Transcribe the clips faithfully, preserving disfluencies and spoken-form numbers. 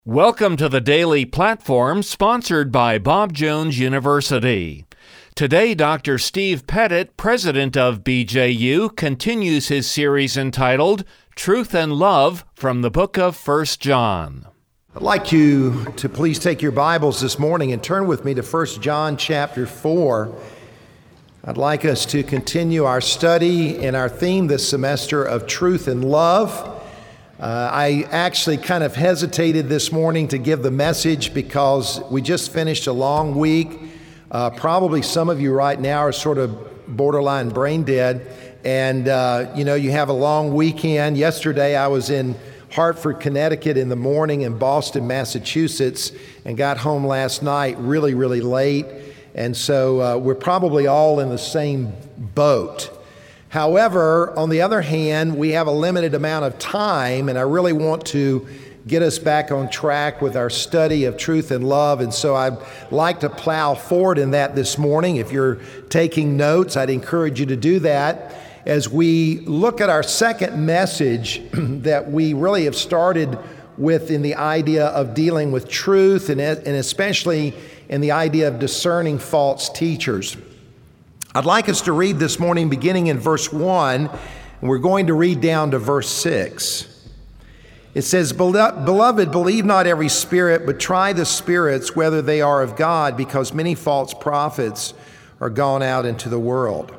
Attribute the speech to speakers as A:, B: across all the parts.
A: Welcome to the Daily Platform, sponsored by Bob Jones University. Today, Doctor Steve Pettit, president of B J U, continues his series entitled Truth and Love from the book of First John.
B: I'd like you to please take your Bibles this morning and turn with me to First John chapter four. I'd like us to continue our study and our theme this semester of truth and love. Uh, I actually kind of hesitated this morning to give the message because we just finished a long week. Uh, probably some of you right now are sort of borderline brain dead, and uh, you know, you have a long weekend. Yesterday I was in Hartford, Connecticut in the morning and Boston, Massachusetts, and got home last night really, really late. And so uh, we're probably all in the same boat. However, on the other hand, we have a limited amount of time, and I really want to get us back on track with our study of truth and love. And so I'd like to plow forward in that this morning. If you're taking notes, I'd encourage you to do that as we look at our second message that we really have started with in the idea of dealing with truth, and, and especially in the idea of discerning false teachers. I'd like us to read this morning beginning in verse one, and we're going to read down to verse six. It says, "Beloved, believe not every spirit, but try the spirits whether they are of God, because many false prophets are gone out into the world.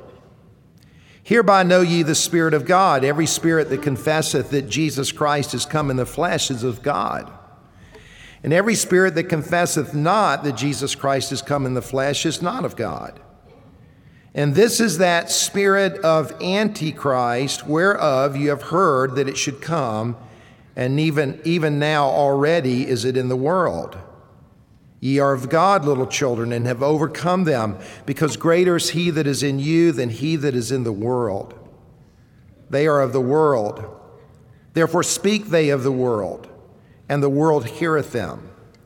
B: Hereby know ye the Spirit of God. Every spirit that confesseth that Jesus Christ is come in the flesh is of God. And every spirit that confesseth not that Jesus Christ is come in the flesh is not of God. And this is that spirit of Antichrist, whereof you have heard that it should come, and even, even now already is it in the world. Ye are of God, little children, and have overcome them, because greater is he that is in you than he that is in the world. They are of the world. Therefore speak they of the world, and the world heareth them.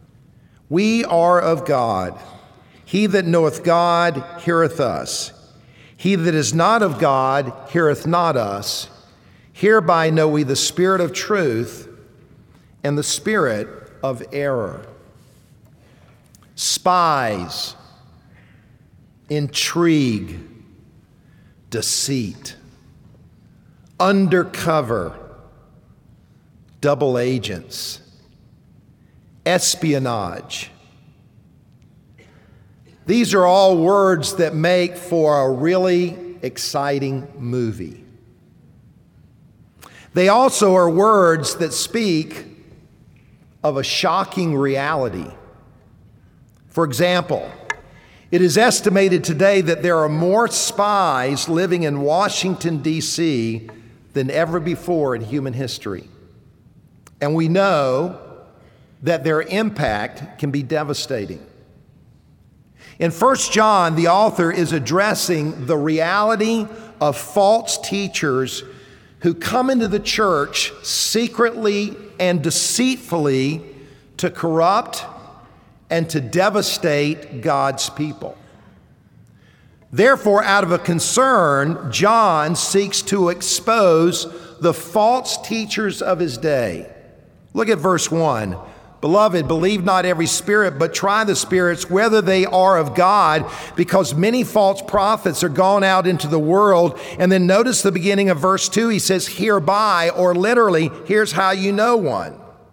B: We are of God. He that knoweth God heareth us. He that is not of God heareth not us. Hereby know we the spirit of truth and the spirit of error." Spies, intrigue, deceit, undercover, double agents, espionage. These are all words that make for a really exciting movie. They also are words that speak of a shocking reality. For example, it is estimated today that there are more spies living in Washington, D C than ever before in human history. And we know that their impact can be devastating. In First John, the author is addressing the reality of false teachers who come into the church secretly and deceitfully to corrupt and to devastate God's people. Therefore, out of a concern, John seeks to expose the false teachers of his day. Look at verse one. "Beloved, believe not every spirit, but try the spirits whether they are of God, because many false prophets are gone out into the world." And then notice the beginning of verse two. He says, "Hereby," or literally, here's how you know one.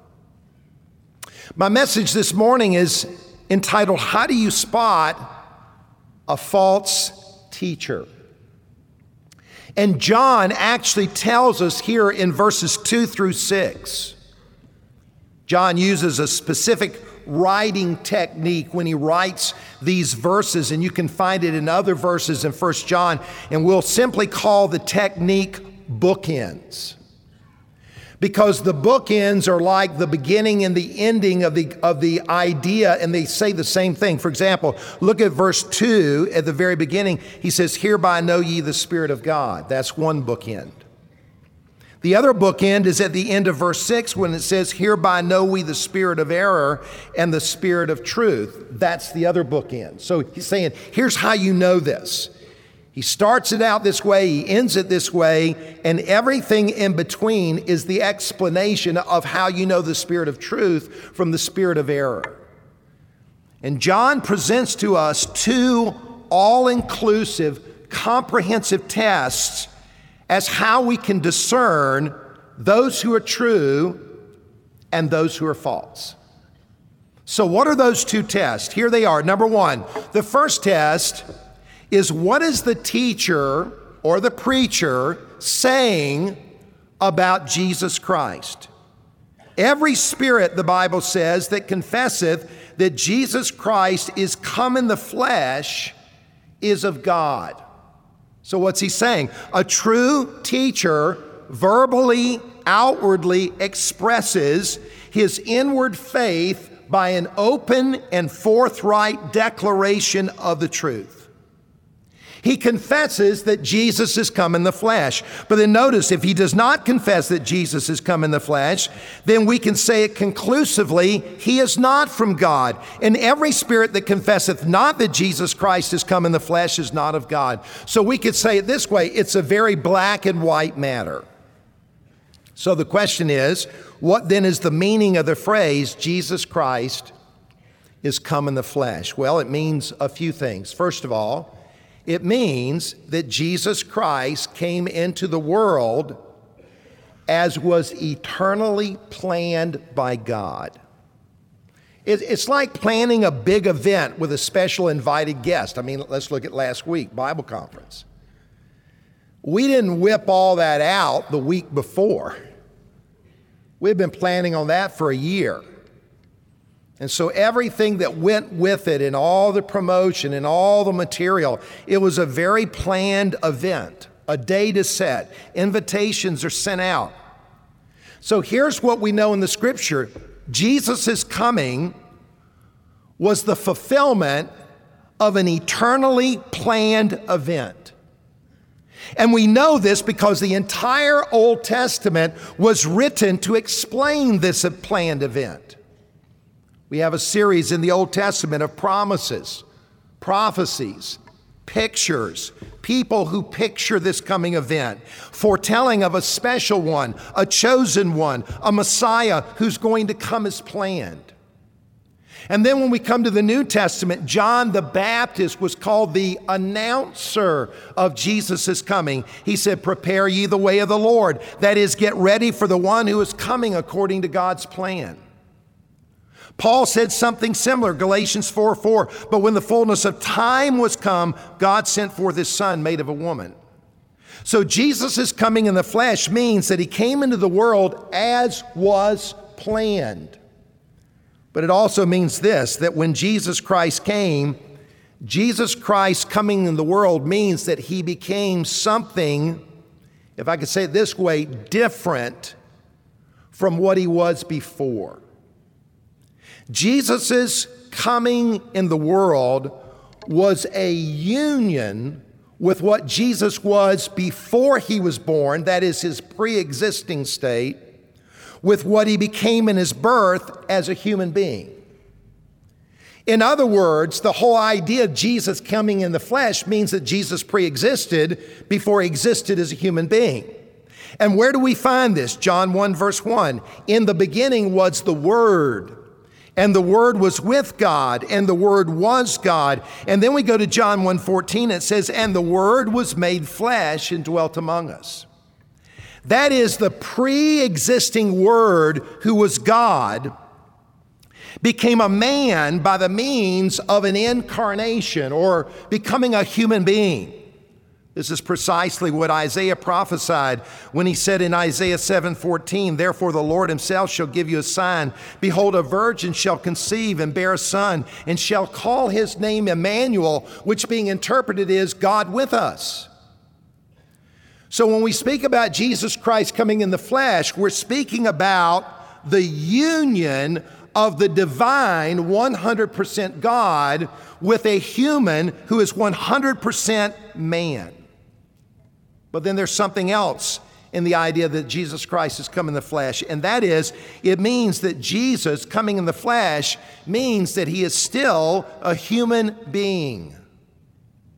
B: My message this morning is entitled, "How do you spot a false teacher?" And John actually tells us here in verses two through six. John uses a specific writing technique when he writes these verses, and you can find it in other verses in First John, and we'll simply call the technique bookends. Because the bookends are like the beginning and the ending of the, of the idea, and they say the same thing. For example, look at verse two at the very beginning. He says, "Hereby know ye the Spirit of God." That's one bookend. The other bookend is at the end of verse six when it says, "Hereby know we the spirit of error and the spirit of truth." That's the other bookend. So he's saying, here's how you know this. He starts it out this way, he ends it this way, and everything in between is the explanation of how you know the spirit of truth from the spirit of error. And John presents to us two all-inclusive, comprehensive tests as how we can discern those who are true and those who are false. So what are those two tests? Here they are. Number one, the first test is, what is the teacher or the preacher saying about Jesus Christ? Every spirit, the Bible says, that confesseth that Jesus Christ is come in the flesh is of God. So what's he saying? A true teacher verbally, outwardly expresses his inward faith by an open and forthright declaration of the truth. He confesses that Jesus has come in the flesh. But then notice, if he does not confess that Jesus has come in the flesh, then we can say it conclusively, he is not from God. And every spirit that confesseth not that Jesus Christ has come in the flesh is not of God. So we could say it this way, it's a very black and white matter. So the question is, what then is the meaning of the phrase, Jesus Christ is come in the flesh? Well, it means a few things. First of all, it means that Jesus Christ came into the world as was eternally planned by God. It's like planning a big event with a special invited guest. I mean, let's look at last week, Bible conference. We didn't whip all that out the week before. We've been planning on that for a year. And so everything that went with it and all the promotion and all the material, it was a very planned event. A date is set. Invitations are sent out. So here's what we know in the scripture. Jesus' coming was the fulfillment of an eternally planned event. And we know this because the entire Old Testament was written to explain this planned event. We have a series in the Old Testament of promises, prophecies, pictures, people who picture this coming event, foretelling of a special one, a chosen one, a Messiah who's going to come as planned. And then when we come to the New Testament, John the Baptist was called the announcer of Jesus' coming. He said, prepare ye the way of the Lord. That is, get ready for the one who is coming according to God's plan. Paul said something similar, Galatians four four, but when the fullness of time was come, God sent forth his Son made of a woman. So Jesus' coming in the flesh means that he came into the world as was planned. But it also means this, that when Jesus Christ came, Jesus Christ coming in the world means that he became something, if I could say it this way, different from what he was before. Jesus' coming in the world was a union with what Jesus was before he was born, that is his pre-existing state, with what he became in his birth as a human being. In other words, the whole idea of Jesus coming in the flesh means that Jesus pre-existed before he existed as a human being. And where do we find this? John one verse one, in the beginning was the Word, and the Word was with God, and the Word was God. And then we go to John one fourteen, it says, and the Word was made flesh and dwelt among us. That is, the pre-existing Word, who was God, became a man by the means of an incarnation, or becoming a human being. This is precisely what Isaiah prophesied when he said in Isaiah seven fourteen, therefore the Lord himself shall give you a sign. Behold, a virgin shall conceive and bear a son, and shall call his name Emmanuel, which being interpreted is God with us. So when we speak about Jesus Christ coming in the flesh, we're speaking about the union of the divine one hundred percent God with a human who is one hundred percent man. But then there's something else in the idea that Jesus Christ has come in the flesh, and that is, it means that Jesus coming in the flesh means that he is still a human being.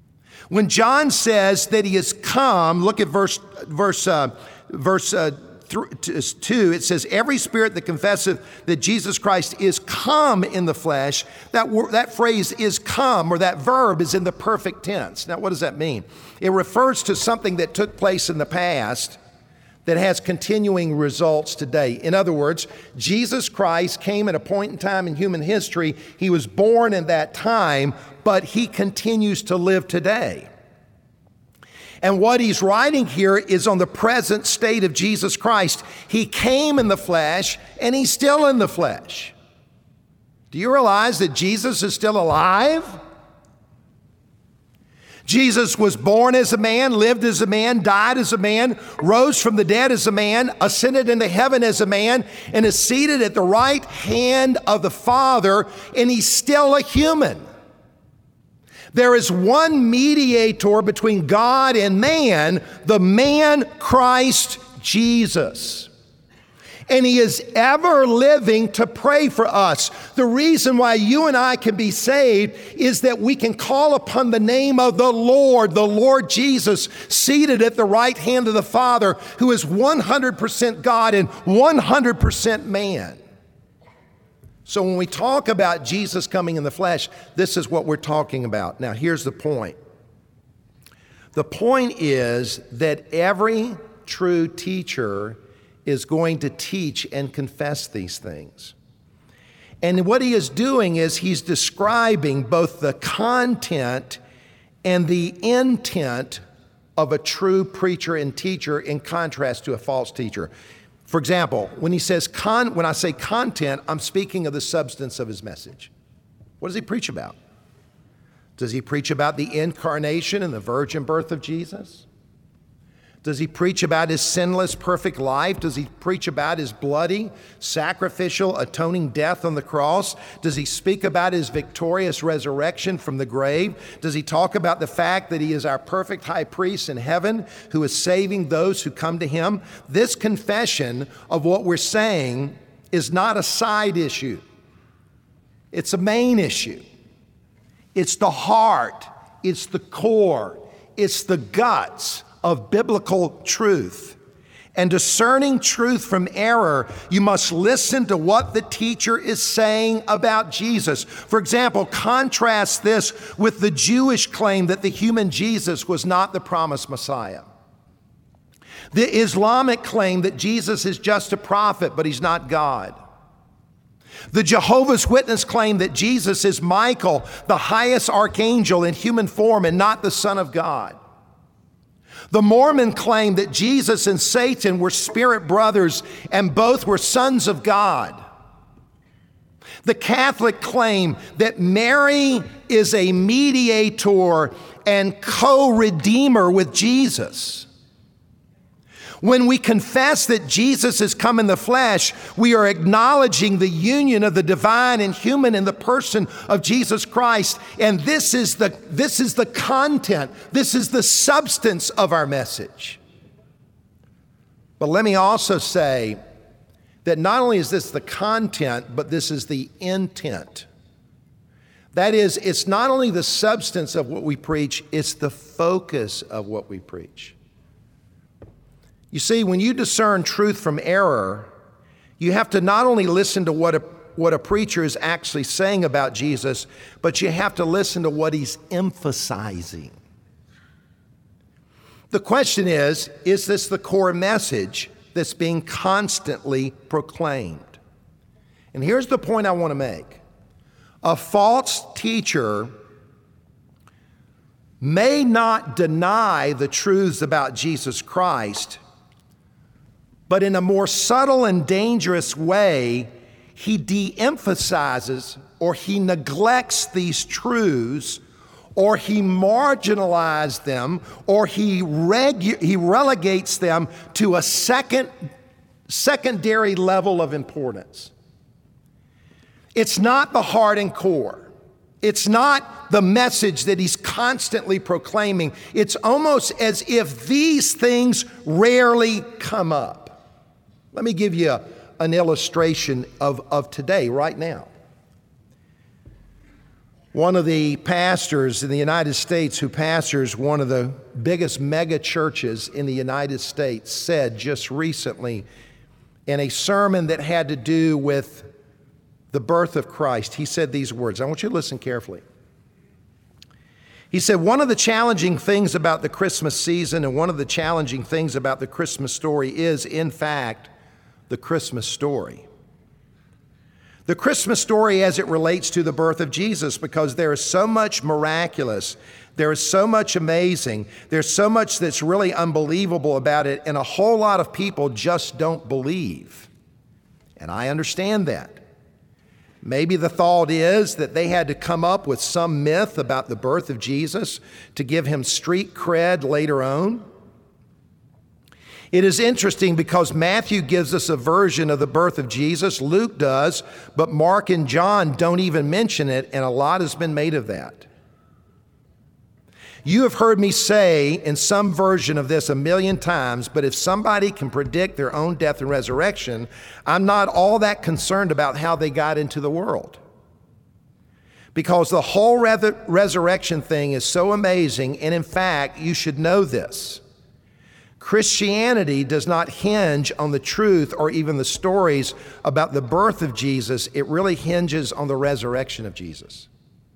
B: When John says that he has come, look at verse verse uh, verse uh, th- two. It says, "Every spirit that confesseth that Jesus Christ is come in the flesh." That wor- that phrase "is come," or that verb, is in the perfect tense. Now, what does that mean? It refers to something that took place in the past that has continuing results today. In other words, Jesus Christ came at a point in time in human history. He was born in that time, but he continues to live today. And what he's writing here is on the present state of Jesus Christ. He came in the flesh, and he's still in the flesh. Do you realize that Jesus is still alive? Jesus was born as a man, lived as a man, died as a man, rose from the dead as a man, ascended into heaven as a man, and is seated at the right hand of the Father, and he's still a human. There is one mediator between God and man, the man Christ Jesus. And he is ever living to pray for us. The reason why you and I can be saved is that we can call upon the name of the Lord, the Lord Jesus, seated at the right hand of the Father, who is one hundred percent God and one hundred percent man. So when we talk about Jesus coming in the flesh, this is what we're talking about. Now, here's the point. The point is that every true teacher is going to teach and confess these things. And what he is doing is he's describing both the content and the intent of a true preacher and teacher in contrast to a false teacher. For example, when he says con, when I say content, I'm speaking of the substance of his message. What does he preach about? Does he preach about the incarnation and the virgin birth of Jesus? Does he preach about his sinless, perfect life? Does he preach about his bloody, sacrificial, atoning death on the cross? Does he speak about his victorious resurrection from the grave? Does he talk about the fact that he is our perfect high priest in heaven who is saving those who come to him? This confession of what we're saying is not a side issue. It's a main issue. It's the heart. It's the core. It's the guts of biblical truth. And discerning truth from error, you must listen to what the teacher is saying about Jesus. For example, contrast this with the Jewish claim that the human Jesus was not the promised Messiah. The Islamic claim that Jesus is just a prophet, but he's not God. The Jehovah's Witness claim that Jesus is Michael, the highest archangel in human form and not the Son of God. The Mormon claim that Jesus and Satan were spirit brothers and both were sons of God. The Catholic claim that Mary is a mediator and co-redeemer with Jesus. When we confess that Jesus has come in the flesh, we are acknowledging the union of the divine and human in the person of Jesus Christ. And this is the, this is the content, this is the substance of our message. But let me also say that not only is this the content, but this is the intent. That is, it's not only the substance of what we preach, it's the focus of what we preach. You see, when you discern truth from error, you have to not only listen to what a, what a preacher is actually saying about Jesus, but you have to listen to what he's emphasizing. The question is, is this the core message that's being constantly proclaimed? And here's the point I want to make. A false teacher may not deny the truths about Jesus Christ, but in a more subtle and dangerous way, he de-emphasizes or he neglects these truths, or he marginalizes them, or he, regu- he relegates them to a second, secondary level of importance. It's not the heart and core. It's not the message that he's constantly proclaiming. It's almost as if these things rarely come up. Let me give you a, an illustration of, of today, right now. One of the pastors in the United States who pastors one of the biggest mega churches in the United States said just recently in a sermon that had to do with the birth of Christ, he said these words. I want you to listen carefully. He said, one of the challenging things about the Christmas season and one of the challenging things about the Christmas story is, in fact, the Christmas story. The Christmas story as it relates to the birth of Jesus, because there is so much miraculous, there is so much amazing, there's so much that's really unbelievable about it, and a whole lot of people just don't believe. And I understand that. Maybe the thought is that they had to come up with some myth about the birth of Jesus to give him street cred later on. It is interesting because Matthew gives us a version of the birth of Jesus, Luke does, but Mark and John don't even mention it, and a lot has been made of that. You have heard me say in some version of this a million times, but if somebody can predict their own death and resurrection, I'm not all that concerned about how they got into the world. Because the whole re- resurrection thing is so amazing, and in fact, you should know this. Christianity does not hinge on the truth or even the stories about the birth of Jesus. It really hinges on the resurrection of Jesus.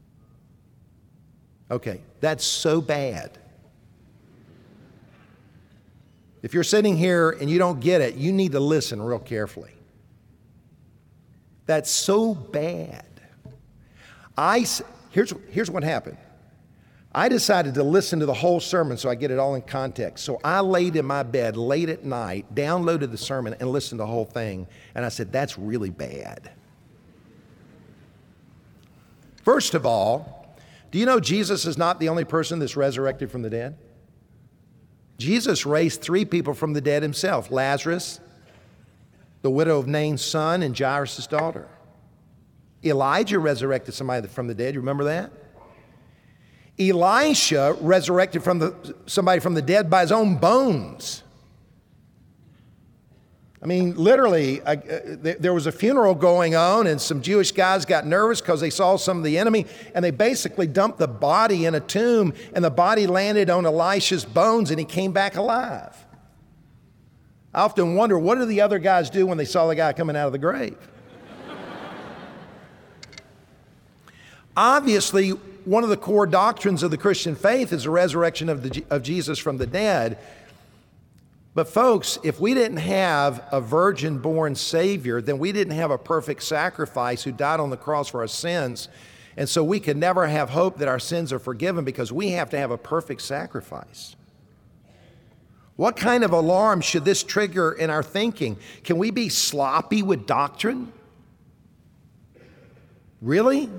B: Okay, that's so bad. If you're sitting here and you don't get it, you need to listen real carefully. That's so bad. I, here's, here's what happened. I decided to listen to the whole sermon so I get it all in context. So I laid in my bed late at night, downloaded the sermon, and listened to the whole thing. And I said, that's really bad. First of all, do you know Jesus is not the only person that's resurrected from the dead? Jesus raised three people from the dead himself. Lazarus, the widow of Nain's son, and Jairus' daughter. Elijah resurrected somebody from the dead. You remember that? Elisha resurrected from the, somebody from the dead by his own bones. I mean, literally, uh, th- there was a funeral going on, and some Jewish guys got nervous because they saw some of the enemy, and they basically dumped the body in a tomb, and the body landed on Elisha's bones, and he came back alive. I often wonder, what did the other guys do when they saw the guy coming out of the grave? Obviously, one of the core doctrines of the Christian faith is the resurrection of, the, of Jesus from the dead. But folks, if we didn't have a virgin-born Savior, then we didn't have a perfect sacrifice who died on the cross for our sins. And so we could never have hope that our sins are forgiven because we have to have a perfect sacrifice. What kind of alarm should this trigger in our thinking? Can we be sloppy with doctrine? Really?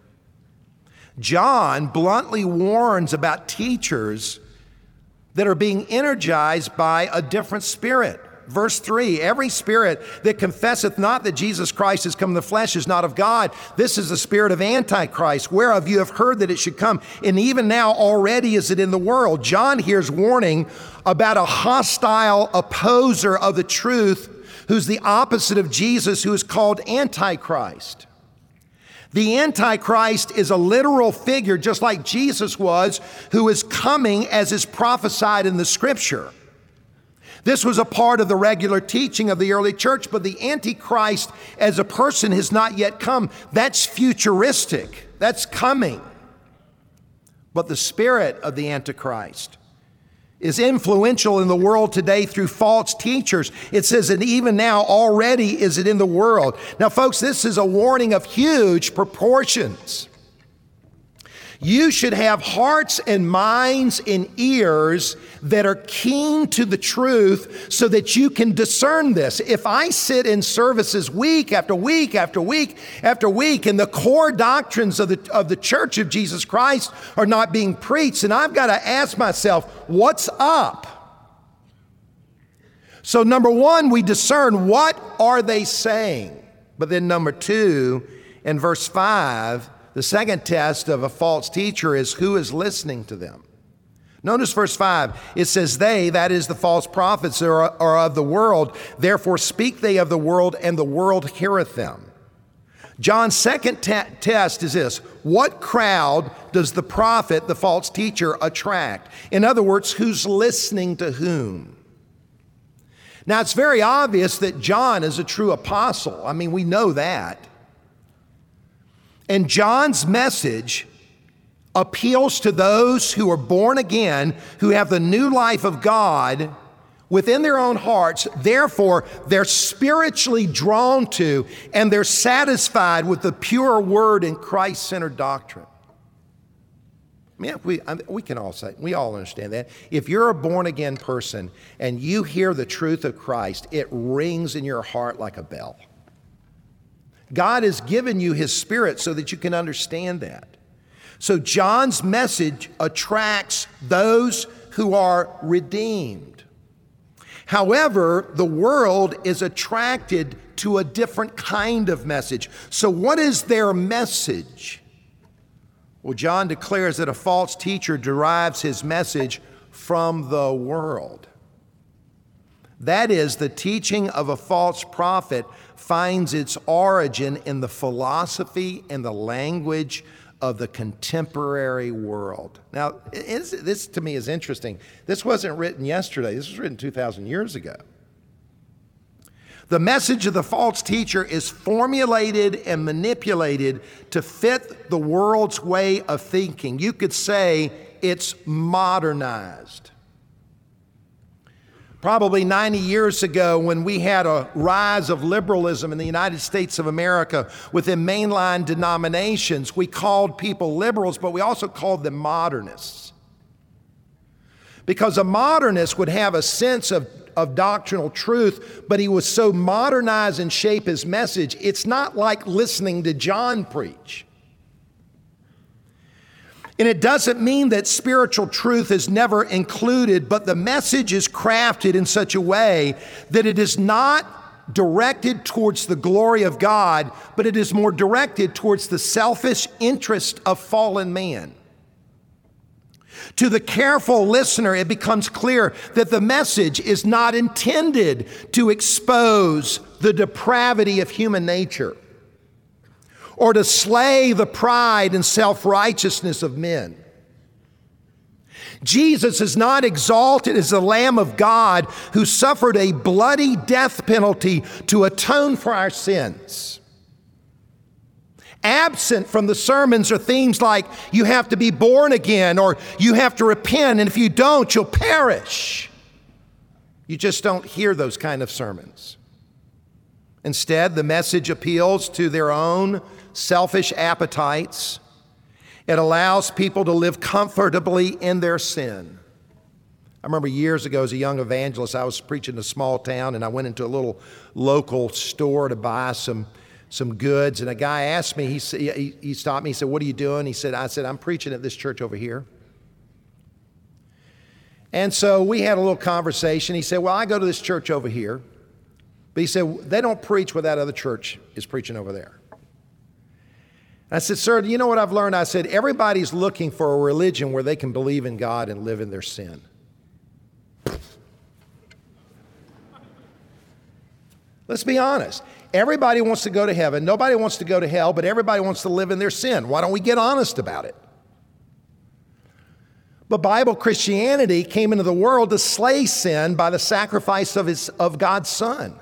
B: John bluntly warns about teachers that are being energized by a different spirit. Verse three, every spirit that confesseth not that Jesus Christ is come in the flesh is not of God. This is the spirit of Antichrist, whereof you have heard that it should come. And even now already is it in the world. John here's warning about a hostile opposer of the truth who's the opposite of Jesus, who is called Antichrist. The Antichrist is a literal figure, just like Jesus was, who is coming as is prophesied in the Scripture. This was a part of the regular teaching of the early church, but the Antichrist as a person has not yet come. That's futuristic. That's coming. But the spirit of the Antichrist is influential in the world today through false teachers. It says, and even now already is it in the world. Now, folks, this is a warning of huge proportions. You should have hearts and minds and ears that are keen to the truth so that you can discern this. If I sit in services week after week after week after week and the core doctrines of the, of the Church of Jesus Christ are not being preached, and I've got to ask myself, what's up? So number one, we discern what are they saying? But then number two, in verse five, the second test of a false teacher is who is listening to them. Notice verse five. It says, they, that is the false prophets, are, are of the world. Therefore speak they of the world, and the world heareth them. John's second te- test is this. what crowd does the prophet, the false teacher, attract? In other words, who's listening to whom? Now, it's very obvious that John is a true apostle. I mean, we know that. And John's message appeals to those who are born again, who have the new life of God within their own hearts. Therefore, they're spiritually drawn to and they're satisfied with the pure word and Christ-centered doctrine. I mean, we, we can all say, we all understand that. If you're a born-again person and you hear the truth of Christ, it rings in your heart like a bell. God has given you His Spirit so that you can understand that. So John's message attracts those who are redeemed. However, the world is attracted to a different kind of message. So what is their message? Well, John declares that a false teacher derives his message from the world. That is, the teaching of a false prophet finds its origin in the philosophy and the language of the contemporary world. Now, this to me is interesting. This wasn't written yesterday. This was written two thousand years ago. The message of the false teacher is formulated and manipulated to fit the world's way of thinking. You could say it's modernized. Probably ninety years ago, when we had a rise of liberalism in the United States of America within mainline denominations, we called people liberals, but we also called them modernists. Because a modernist would have a sense of, of doctrinal truth, but he was so modernized and shape his message, it's not like listening to John preach. And it doesn't mean that spiritual truth is never included, but the message is crafted in such a way that it is not directed towards the glory of God, but it is more directed towards the selfish interest of fallen man. To the careful listener, it becomes clear that the message is not intended to expose the depravity of human nature, or to slay the pride and self-righteousness of men. Jesus is not exalted as the Lamb of God who suffered a bloody death penalty to atone for our sins. Absent from the sermons are themes like, you have to be born again, or you have to repent, and if you don't, you'll perish. You just don't hear those kind of sermons. Instead, the message appeals to their own selfish appetites. It allows people to live comfortably in their sin. I remember years ago as a young evangelist, I was preaching in a small town, and I went into a little local store to buy some, some goods, and a guy asked me, he, he, he stopped me, he said, "What are you doing?" He said, I said, "I'm preaching at this church over here." And so we had a little conversation. He said, "Well, I go to this church over here." But he said, "They don't preach where that other church is preaching over there." I said, "Sir, do you know what I've learned?" I said, "Everybody's looking for a religion where they can believe in God and live in their sin." Let's be honest. Everybody wants to go to heaven. Nobody wants to go to hell, but everybody wants to live in their sin. Why don't we get honest about it? But Bible Christianity came into the world to slay sin by the sacrifice of, his, of God's Son.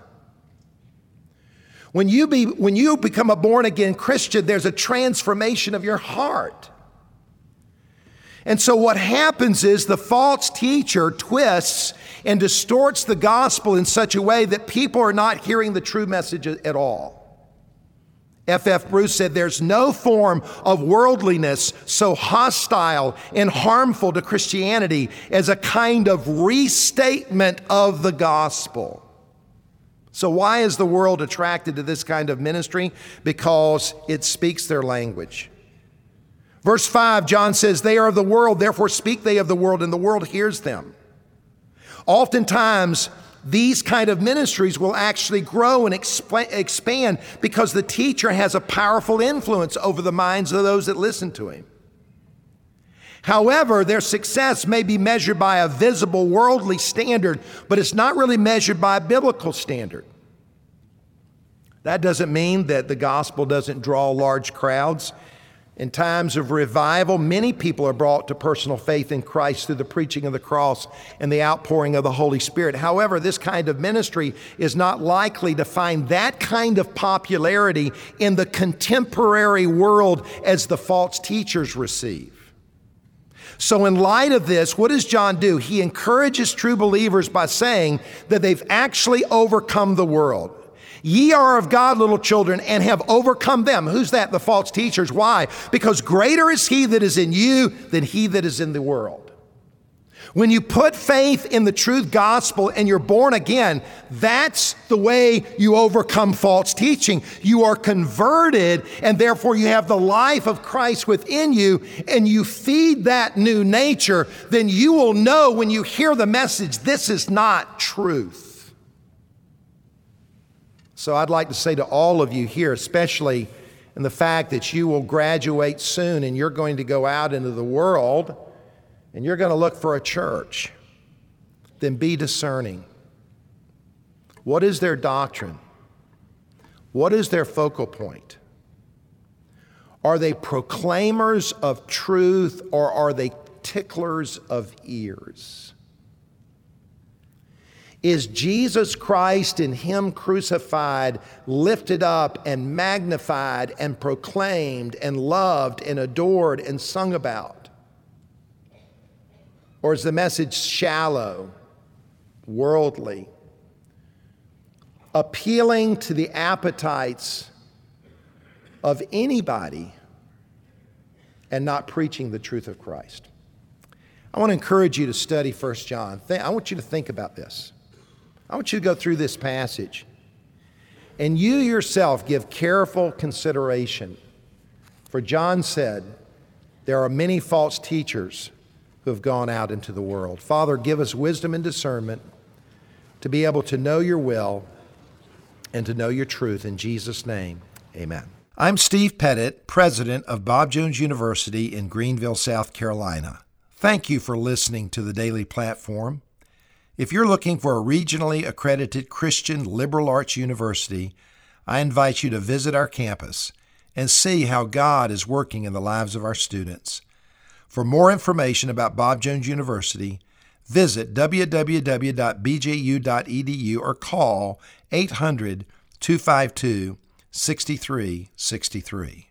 B: When you, be, when you become a born-again Christian, there's a transformation of your heart. And so what happens is the false teacher twists and distorts the gospel in such a way that people are not hearing the true message at all. F F Bruce said, "There's no form of worldliness so hostile and harmful to Christianity as a kind of restatement of the gospel." So why is the world attracted to this kind of ministry? Because it speaks their language. Verse five, John says, "They are of the world, therefore speak they of the world, and the world hears them." Oftentimes, these kind of ministries will actually grow and exp- expand because the teacher has a powerful influence over the minds of those that listen to him. However, their success may be measured by a visible worldly standard, but it's not really measured by a biblical standard. That doesn't mean that the gospel doesn't draw large crowds. In times of revival, many people are brought to personal faith in Christ through the preaching of the cross and the outpouring of the Holy Spirit. However, this kind of ministry is not likely to find that kind of popularity in the contemporary world as the false teachers receive. So in light of this, what does John do? He encourages true believers by saying that they've actually overcome the world. Ye are of God, little children, and have overcome them. Who's that? The false teachers. Why? Because greater is he that is in you than he that is in the world. When you put faith in the truth gospel and you're born again, that's the way you overcome false teaching. You are converted, and therefore you have the life of Christ within you, and you feed that new nature. Then you will know when you hear the message, this is not truth. So I'd like to say to all of you here, especially in the fact that you will graduate soon and you're going to go out into the world and you're going to look for a church, then be discerning. What is their doctrine? What is their focal point? Are they proclaimers of truth, or are they ticklers of ears? Is Jesus Christ and Him crucified, lifted up and magnified and proclaimed and loved and adored and sung about? Or is the message shallow, worldly, appealing to the appetites of anybody and not preaching the truth of Christ? I want to encourage you to study First John. I want you to think about this. I want you to go through this passage and you yourself give careful consideration. For John said, there are many false teachers who have gone out into the world. Father, give us wisdom and discernment to be able to know your will and to know your truth. In Jesus' name, amen. I'm Steve Pettit, president of Bob Jones University in Greenville, South Carolina. Thank you for listening to the Daily Platform. If you're looking for a regionally accredited Christian liberal arts university, I invite you to visit our campus and see how God is working in the lives of our students. For more information about Bob Jones University, visit w w w dot b j u dot e d u or call eight hundred, two five two, six three six three.